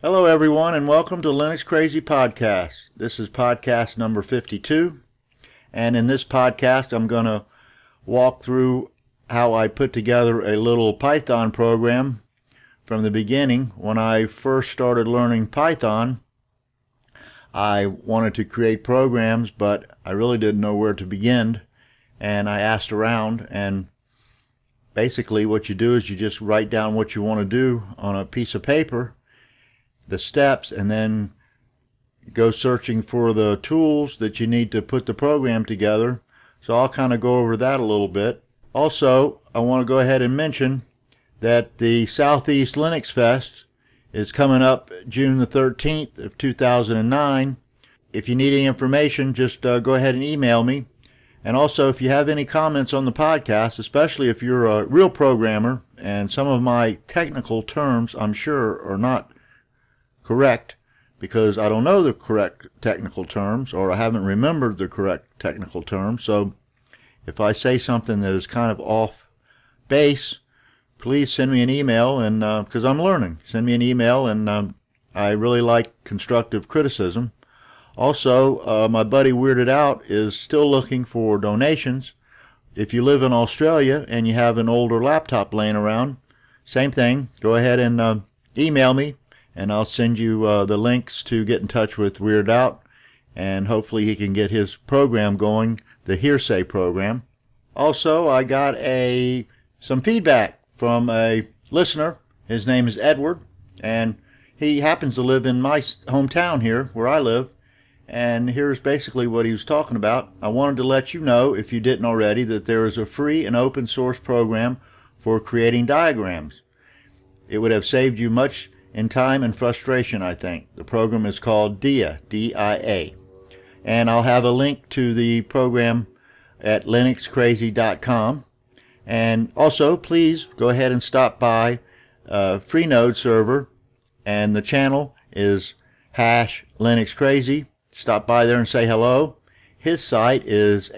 Hello everyone and welcome to Linux Crazy Podcast. This is podcast number 52, and in this podcast I'm going to walk through how I put together a little Python program from the beginning. When I first started learning Python, I wanted to create programs, but I really didn't know where to begin, and I asked around, and basically what you do is you just write down what you want to do on a piece of paper, the steps, and then go searching for the tools that you need to put the program together. So I'll kind of go over that a little bit. Also, I want to go ahead and mention that the Southeast Linux Fest is coming up June the 13th of 2009. If you need any information, just go ahead and email me. And also, if you have any comments on the podcast, especially if you're a real programmer and some of my technical terms I'm sure are not correct because I don't know the correct technical terms, or I haven't remembered the correct technical terms. So if I say something that is kind of off base, please send me an email, and because I'm learning, send me an email, and I really like constructive criticism. Also, my buddy Weirded Out is still looking for donations. If you live in Australia and you have an older laptop laying around, same thing, go ahead and email me, and I'll send you the links to get in touch with Weirded Out, and hopefully he can get his program going, the Hearsay program. Also, I got some feedback from a listener. His name is Edward, and he happens to live in my hometown here, where I live, and here's basically what he was talking about. I wanted to let you know, if you didn't already, that there is a free and open source program for creating diagrams. It would have saved you much in time and frustration, I think. The program is called DIA, D-I-A. And I'll have a link to the program at linuxcrazy.com. And also, please go ahead and stop by Freenode server, and the channel is #LinuxCrazy. Stop by there and say hello. His site is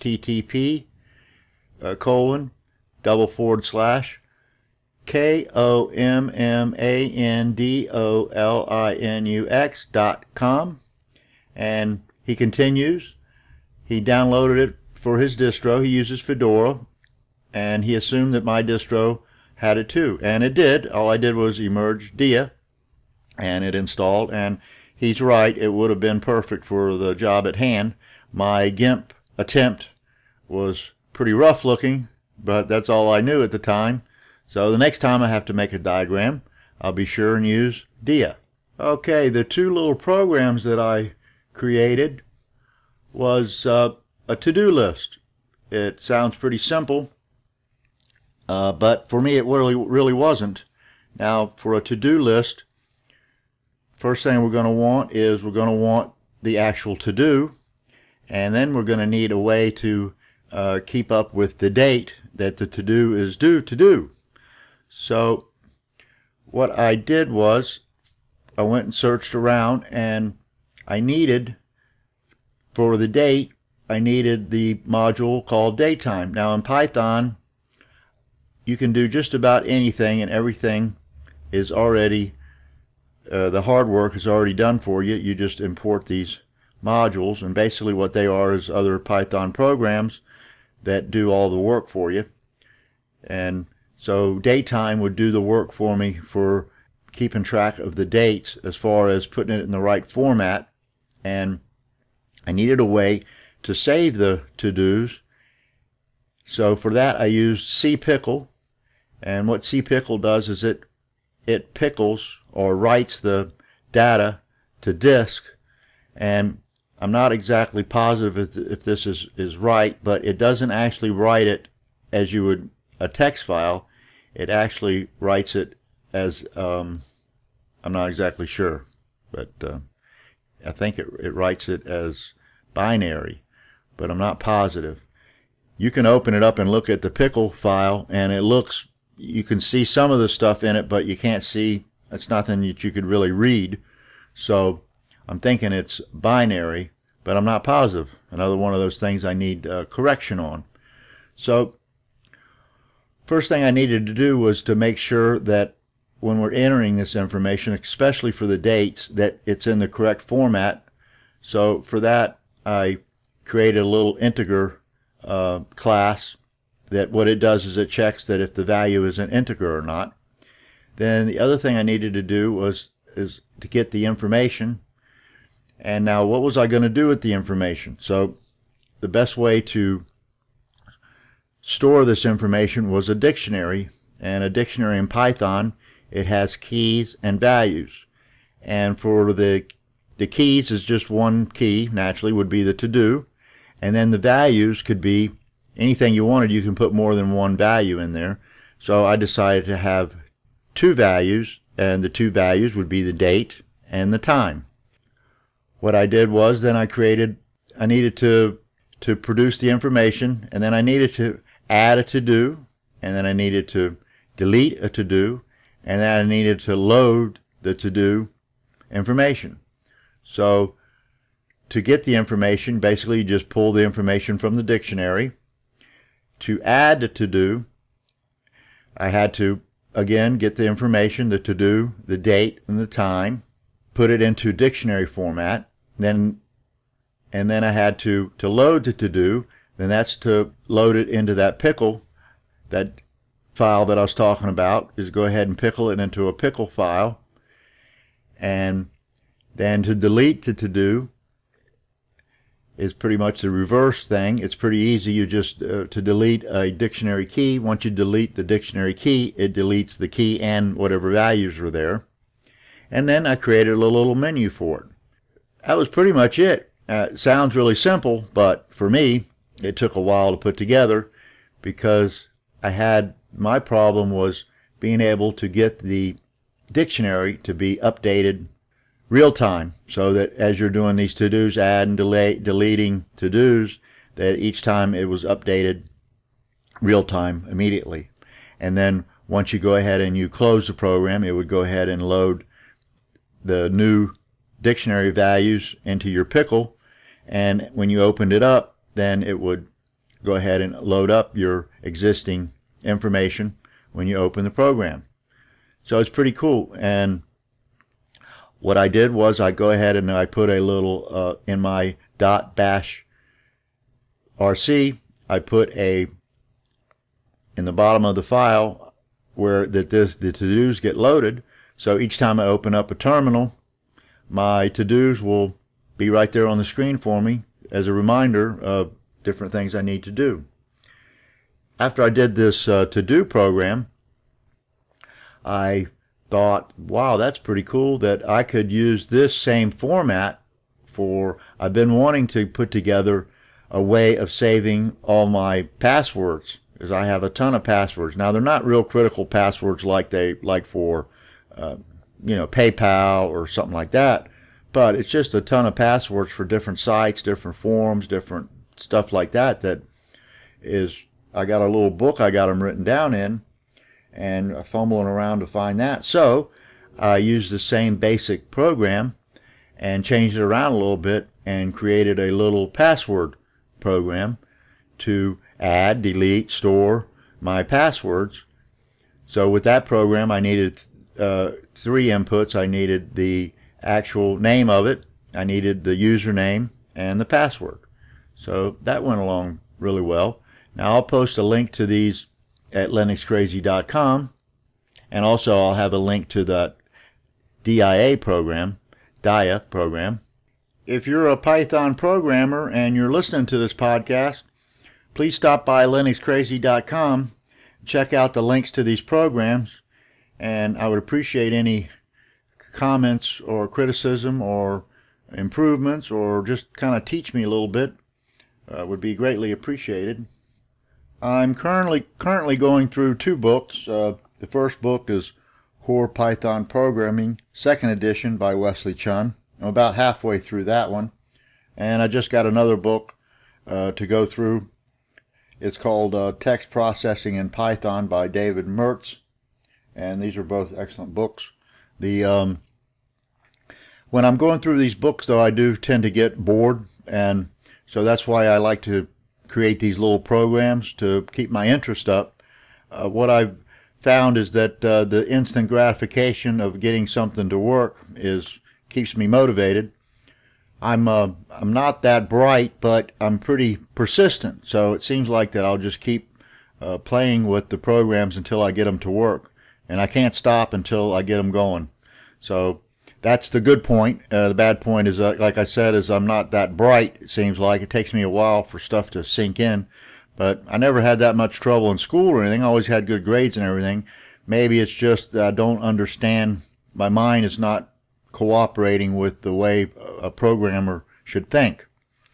http://kommandollinux.com. And he continues. He downloaded it for his distro. He uses Fedora, and he assumed that my distro had it too, and it did. All I did was emerge DIA, and it installed, and he's right, it would have been perfect for the job at hand. My GIMP attempt was pretty rough looking, but that's all I knew at the time. So the next time I have to make a diagram, I'll be sure and use DIA. Okay, the two little programs that I created was a to-do list. It sounds pretty simple, but for me it really wasn't. Now, for a to-do list, first thing we're going to want is the actual to-do, and then we're going to need a way to keep up with the date that the to-do is due to do. So what I did was I went and searched around, and for the date, I needed the module called datetime. Now in Python, you can do just about anything, and everything is already, the hard work is already done for you. You just import these modules, and basically what they are is other Python programs that do all the work for you. And so datetime would do the work for me for keeping track of the dates as far as putting it in the right format. And I needed a way to save the to-dos. So for that I used cpickle. And what cpickle does is it pickles or writes the data to disk. And I'm not exactly positive if this is right, but it doesn't actually write it as you would a text file. It actually writes it as, I'm not exactly sure, but I think it writes it as binary, but I'm not positive. You can open it up and look at the pickle file, and you can see some of the stuff in it, but you can't see, it's nothing that you could really read. So I'm thinking it's binary, but I'm not positive. Another one of those things I need correction on. So first thing I needed to do was to make sure that when we're entering this information, especially for the dates, that it's in the correct format. So for that, I created a little integer class that what it does is it checks that if the value is an integer or not. Then the other thing I needed to do is to get the information. And now what was I going to do with the information? So the best way to store this information was a dictionary. And a dictionary in Python, it has keys and values. And for the keys is just one key, naturally, would be the to-do. And then the values could be anything you wanted. You can put more than one value in there. So I decided to have two values, and the two values would be the date and the time. What I did was then I needed to produce the information, and then I needed to add a to-do, and then I needed to delete a to-do, and then I needed to load the to-do information. So to get the information, basically you just pull the information from the dictionary. To add the to-do, I had to, again, get the information, the to-do, the date, and the time, put it into dictionary format, and then I had to load the to-do, then that's to load it into that pickle, that file that I was talking about, is go ahead and pickle it into a pickle file. And then to delete the to-do is pretty much the reverse thing. It's pretty easy. You just, to delete a dictionary key, once you delete the dictionary key, it deletes the key and whatever values are there. And then I created a little menu for it. That was pretty much it. It sounds really simple, but for me, it took a while to put together because my problem was being able to get the dictionary to be updated real time, so that as you're doing these to-dos, add and deleting to-dos, that each time it was updated real time immediately. And then once you go ahead and you close the program, it would go ahead and load the new dictionary values into your pickle, and when you opened it up, then it would go ahead and load up your existing information when you open the program. So it's pretty cool. And what I did was I go ahead and I put a little in my .bash RC, I put in the bottom of the file where the to-dos get loaded. So each time I open up a terminal, my to-dos will be right there on the screen for me as a reminder of different things I need to do. After I did this to-do program, I thought, wow, that's pretty cool that I could use this same format I've been wanting to put together a way of saving all my passwords, because I have a ton of passwords. Now, they're not real critical passwords like for PayPal or something like that, but it's just a ton of passwords for different sites, different forums, different stuff like that. I got a little book I got them written down in, and fumbling around to find that. So I used the same basic program and changed it around a little bit and created a little password program to add, delete, store my passwords. So with that program, I needed three inputs. I needed the actual name of it, I needed the username, and the password. So that went along really well. Now I'll post a link to these at linuxcrazy.com, and also I'll have a link to the DIA program. If you're a Python programmer and you're listening to this podcast, please stop by linuxcrazy.com, check out the links to these programs, and I would appreciate any comments or criticism or improvements, or just kind of teach me a little bit. Would be greatly appreciated. I'm currently going through two books. The first book is Core Python Programming, 2nd edition by Wesley Chun. I'm about halfway through that one. And I just got another book to go through. It's called Text Processing in Python by David Mertz. And these are both excellent books. When I'm going through these books, though, I do tend to get bored, and so that's why I like to create these little programs to keep my interest up. What I've found is that the instant gratification of getting something to work keeps me motivated. I'm not that bright, but I'm pretty persistent. So it seems like that I'll just keep playing with the programs until I get them to work, and I can't stop until I get them going. So that's the good point. The bad point is, like I said, is I'm not that bright. It seems like it takes me a while for stuff to sink in. But I never had that much trouble in school or anything. I always had good grades and everything. Maybe it's just that I don't understand. My mind is not cooperating with the way a programmer should think.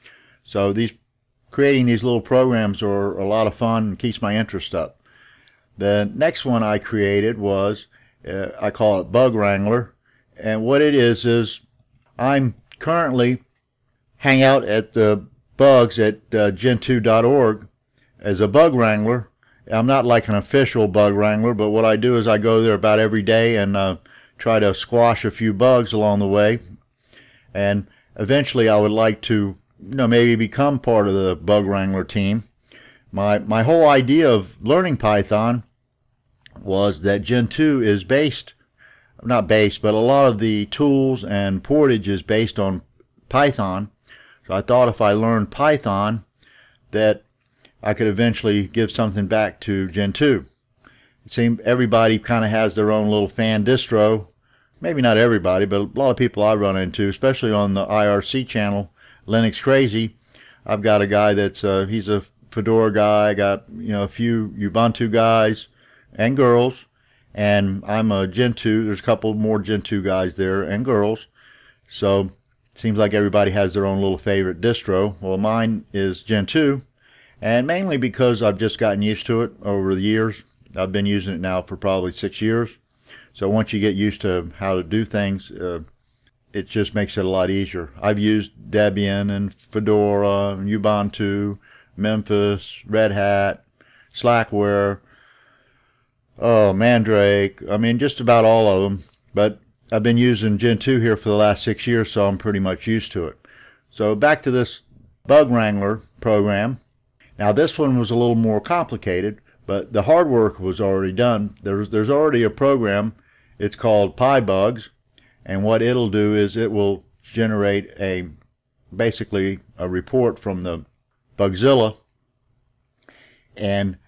So creating these little programs are a lot of fun and keeps my interest up. The next one I created was, I call it Bug Wrangler. And what it is I'm currently hang out at the bugs at gentoo.org as a bug wrangler. I'm not like an official bug wrangler, but what I do is I go there about every day and try to squash a few bugs along the way. And eventually I would like to, maybe become part of the bug wrangler team. My whole idea of learning Python was that Gentoo is not based, but a lot of the tools and portage is based on Python. So I thought if I learned Python that I could eventually give something back to Gentoo. It seems everybody kind of has their own little fan distro. Maybe not everybody, but a lot of people I run into, especially on the IRC channel, Linux Crazy. I've got a guy he's a Fedora guy. I got a few Ubuntu guys and girls, and I'm a Gentoo. There's a couple more Gentoo guys there and girls. So it seems like everybody has their own little favorite distro. Well, mine is Gentoo. And mainly because I've just gotten used to it over the years. I've been using it now for probably 6 years. So once you get used to how to do things, it just makes it a lot easier. I've used Debian and Fedora, and Ubuntu, Memphis, Red Hat, Slackware, Mandrake. I mean, just about all of them. But I've been using Gentoo here for the last 6 years, so I'm pretty much used to it. So back to this Bug Wrangler program. Now this one was a little more complicated, but the hard work was already done. There's already a program. It's called PyBugs, and what it'll do is it will generate basically a report from the Bugzilla, and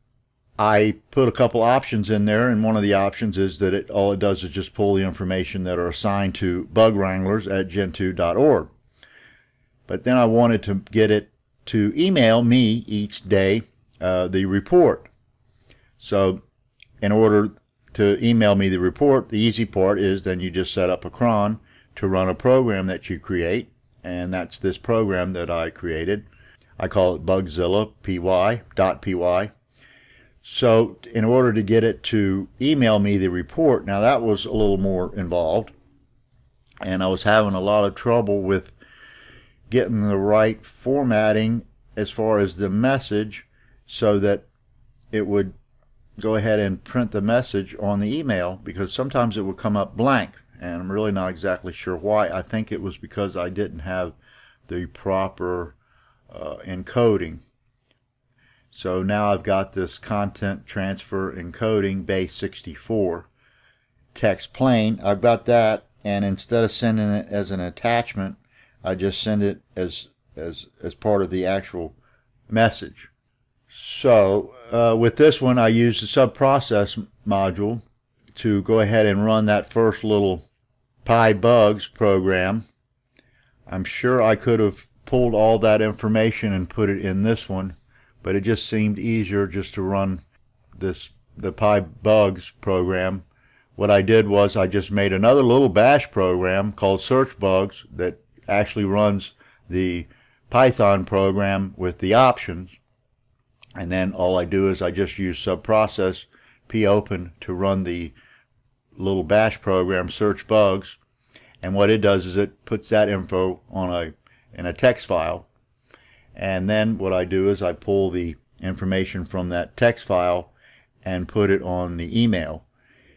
I put a couple options in there, and one of the options is that all it does is just pull the information that are assigned to bug wranglers at gentoo.org. But then I wanted to get it to email me each day the report. So in order to email me the report, the easy part is then you just set up a cron to run a program that you create, and that's this program that I created. I call it Bugzilla py.py. So in order to get it to email me the report, now that was a little more involved, and I was having a lot of trouble with getting the right formatting as far as the message so that it would go ahead and print the message on the email, because sometimes it would come up blank, and I'm really not exactly sure why. I think it was because I didn't have the proper encoding. So now I've got this content transfer encoding base 64 text plain. I've got that, and instead of sending it as an attachment, I just send it as part of the actual message. So with this one, I use the subprocess module to go ahead and run that first little PyBugs program. I'm sure I could have pulled all that information and put it in this one, but it just seemed easier just to run the PyBugs program. What I did was I just made another little bash program called searchbugs that actually runs the Python program with the options, and then all I do is I just use subprocess popen to run the little bash program searchbugs, and what it does is it puts that info in a text file, and then what I do is I pull the information from that text file and put it on the email.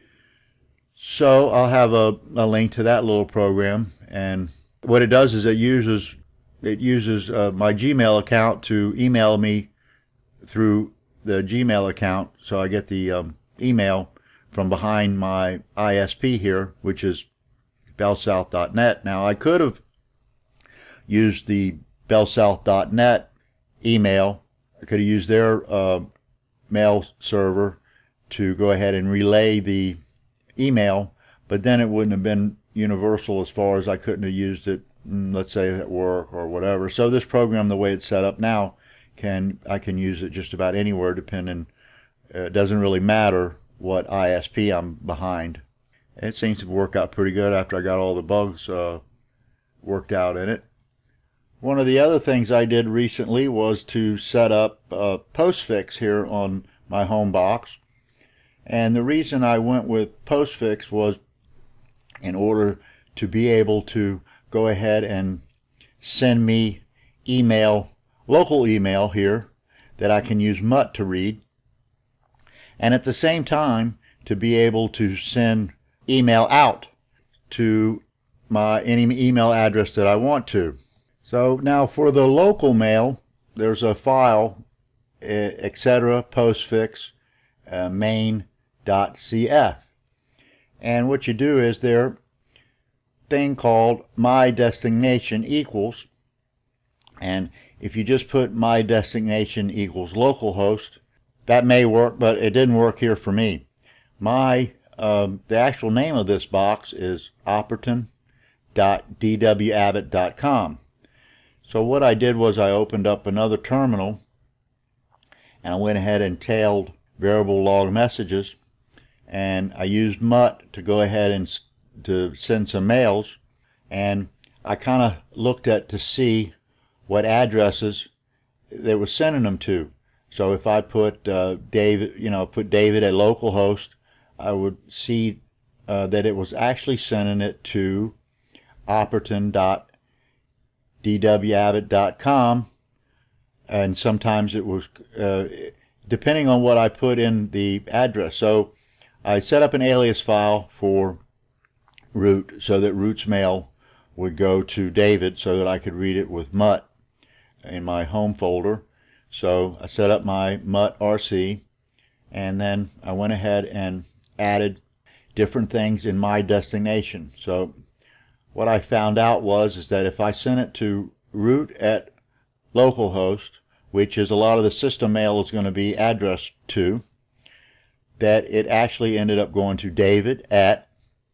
So I'll have a link to that little program, and what it does is it uses my Gmail account to email me through the Gmail account. So I get the email from behind my ISP here, which is bellsouth.net. Now, I could have used the bellsouth.net email. I could have used their mail server to go ahead and relay the email, but then it wouldn't have been universal as far as I couldn't have used it, let's say at work or whatever. So this program, the way it's set up now, I can use it just about anywhere, depending. It doesn't really matter what ISP I'm behind. It seems to work out pretty good after I got all the bugs worked out in it. One of the other things I did recently was to set up Postfix here on my home box. And the reason I went with Postfix was in order to be able to go ahead and send me email, local email here, that I can use Mutt to read. And at the same time, to be able to send email out to any email address that I want to. So now for the local mail, there's a file, etc. postfix main.cf. And what you do is there's a thing called my destination equals, and if you just put my destination equals localhost, that may work, but it didn't work here for me. The actual name of this box is opperton.dwabbott.com. So what I did was I opened up another terminal and I went ahead and tailed variable log messages, and I used Mutt to go ahead and to send some mails, and I kind of looked at to see what addresses they were sending them to. So if I put David at localhost, I would see that it was actually sending it to opperton.dwabbott.com, and sometimes it was depending on what I put in the address. So I set up an alias file for root so that root's mail would go to David so that I could read it with Mutt in my home folder. So I set up my Mutt RC, and then I went ahead and added different things in my destination. So what I found out is that if I sent it to root at localhost, which is a lot of the system mail is going to be addressed to, that it actually ended up going to David at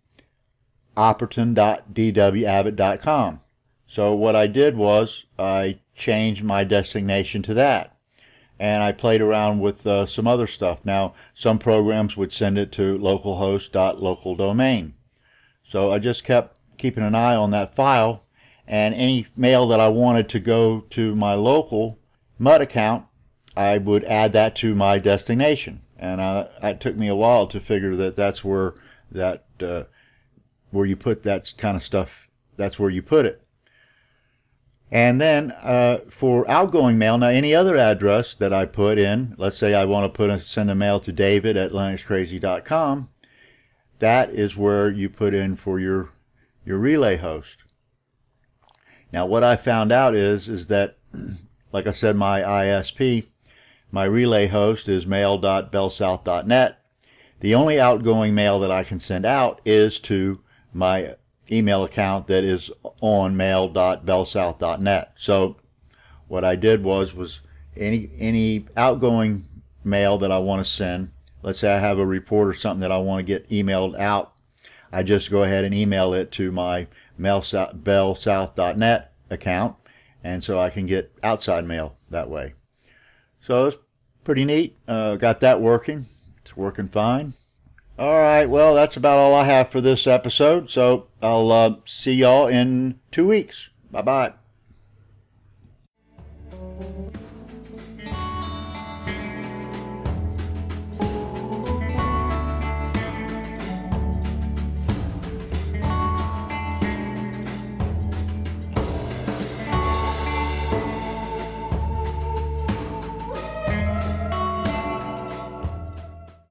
opperton.dwabbott.com. So what I did was I changed my destination to that, and I played around with some other stuff. Now, some programs would send it to localhost.localdomain. So I just kept keeping an eye on that file, and any mail that I wanted to go to my local Mutt account, I would add that to my destination. And it took me a while to figure that that's where where you put that kind of stuff, that's where you put it. And then for outgoing mail, now any other address that I put in, let's say I want to send a mail to David at linuxcrazy.com, that is where you put in for your relay host. Now what I found out is that, like I said, my ISP, my relay host is mail.bellsouth.net. The only outgoing mail that I can send out is to my email account that is on mail.bellsouth.net. So what I did was any outgoing mail that I want to send, let's say I have a report or something that I want to get emailed out, I just go ahead and email it to my bellsouth.net account, and so I can get outside mail that way. So it's pretty neat. Got that working. It's working fine. All right, well, that's about all I have for this episode. So I'll see y'all in 2 weeks. Bye-bye.